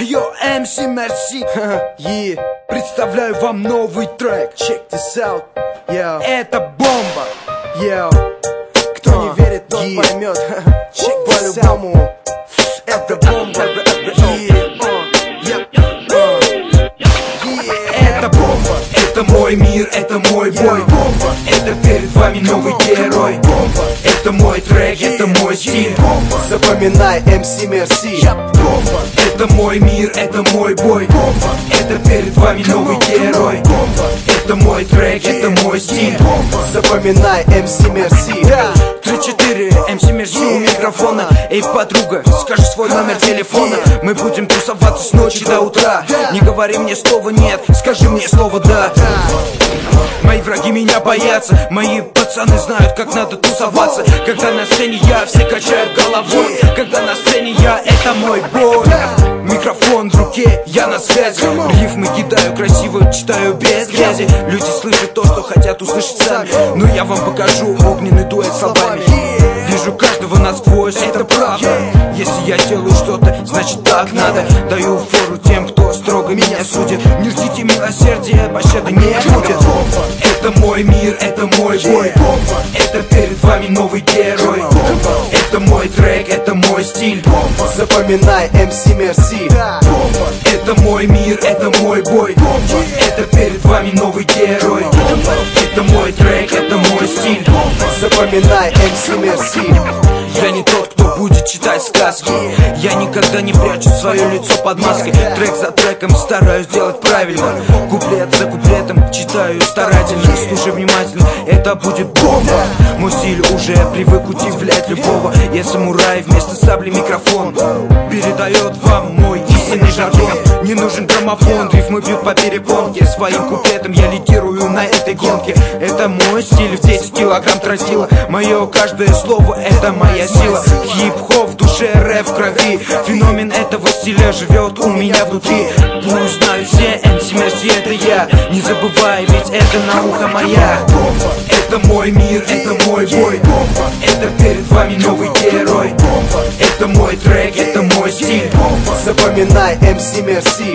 Йо, МС Мерси, представляю вам новый трек. Check this out, yeah. Это бомба, yeah. Кто не верит, тот поймет. По-любому, это бомба, это бомба. Это мой мир, это мой бой. Это перед вами новый герой. Это мой трек, это мой стиль. Запоминай, МС Мерси. Это мой мир, это мой бой. Это перед вами новый герой. Это мой трек, это мой стиль. Запоминай, МС Мерси. 3-4, МС Мерси у микрофона. Эй, подруга, скажи свой номер телефона. Мы будем тусоваться с ночи до утра. Не говори мне слова нет, скажи мне слово да. Мои враги меня боятся, мои пацаны знают, как надо тусоваться. Когда на сцене я, все качают головой. Когда на сцене я, это мой бой. Микрофон в руке, я на связи. Рифмы кидаю красиво, читаю без грязи. Люди слышат то, что хотят услышать сами. Но я вам покажу огненный дуэт словами. Вижу каждого насквозь, это правда. Если я делаю что-то, значит так надо. Даю фору тем, кто строго меня судит. Не ждите милосердия, пощады не будет. Это мой мир, это мой бой. Это перед вами новый герой. Это мой трек, это мой стиль. Запоминай, МС Мерси. Это мой мир, это мой бой. Это перед вами новый герой. Это мой трек, это мой стиль. Запоминай, МС Мерси. Я не тот, кто будет читать сказки. Я никогда не прячу свое лицо под маской. Трек за треком стараюсь делать правильно. Куплет за куплетом читаю старательно. Слушай внимательно, это будет бомба. Мой стиль уже привык удивлять любого. Я самурай, вместо сабли микрофон передает вам мой истинный жаргон. Не нужен граммофон, рифмы бьют по перепонке. Своим куплетом я лидирую на этой гонке. Это мой стиль, в 10 килограмм тротила. Мое каждое слово, это моя сила. Хип-хоп в душе, рэп в крови. Феномен этого стиля живет у меня внутри. Пусть знают все, МС Мерси это я. Не забывай, ведь это наука моя. Это мой мир, это мой бой. Это перед вами новый герой. Это мой трек, это мой стиль. Запоминай, МС Мерси.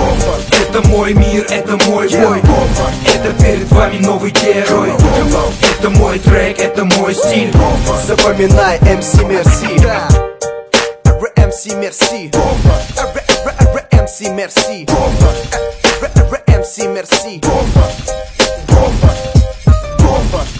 Это мой мир, это мой бой. Это перед вами новый герой. Это мой трек, это мой стиль. Запоминай, МС Мерси. МС Мерси. МС Мерси. МС Мерси. Бомба.